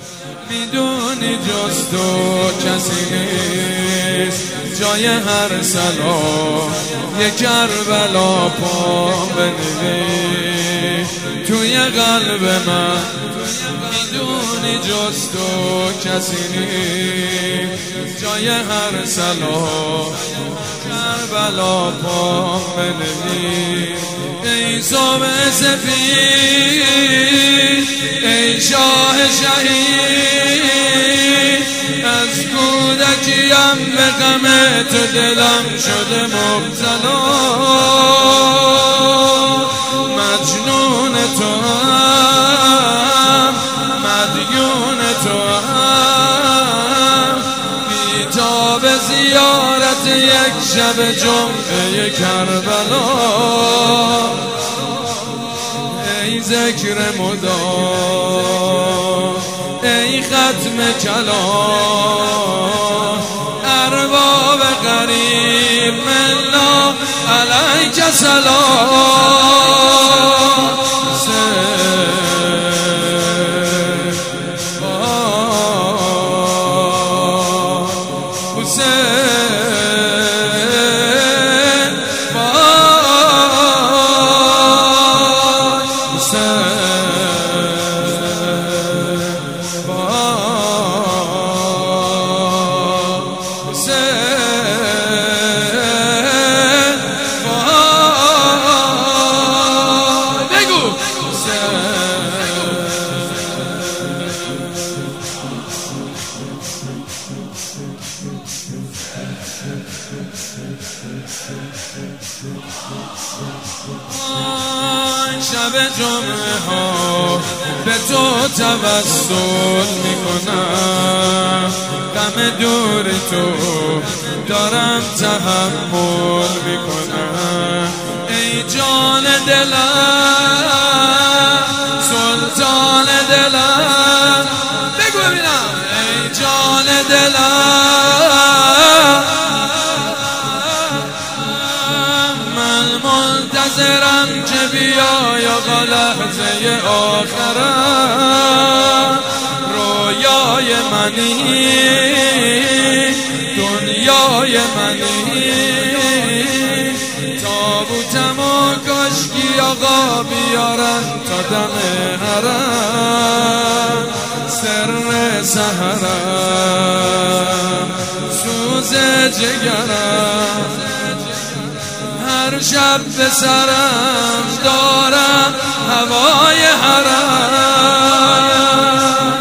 میدونی جز تو کسی نیست جای هر سلام یه کربلا پا بنویس توی قلب من. میدونی جز تو کسی نیست جای هر سلام کربلا پا بنویس. ای صبح سفید ای شاه شهید از کودکیم به غم تو دلم شده مبتلا. مجنون تو هم مدیون تو هم بی‌تاب زیارت یک شب جمعه کربلا. ای ذکر مدام ای ختم کلام ارباب غریب منا علیک سلام. شب جمعه ها به تو توسل میکنم غم دور تو دارم تحمل میکنم. ای جان دلم سلطان دلم بگو ببینم ای جان دلم من منتظرم که بیای آقا لحظه آخرم. رویای منی دنیای منی تابوتم و کاشکی آقا بیارن تا دم حرم. سر سحرم سوز جگرم هر شب به سرم دارم هوای حرم.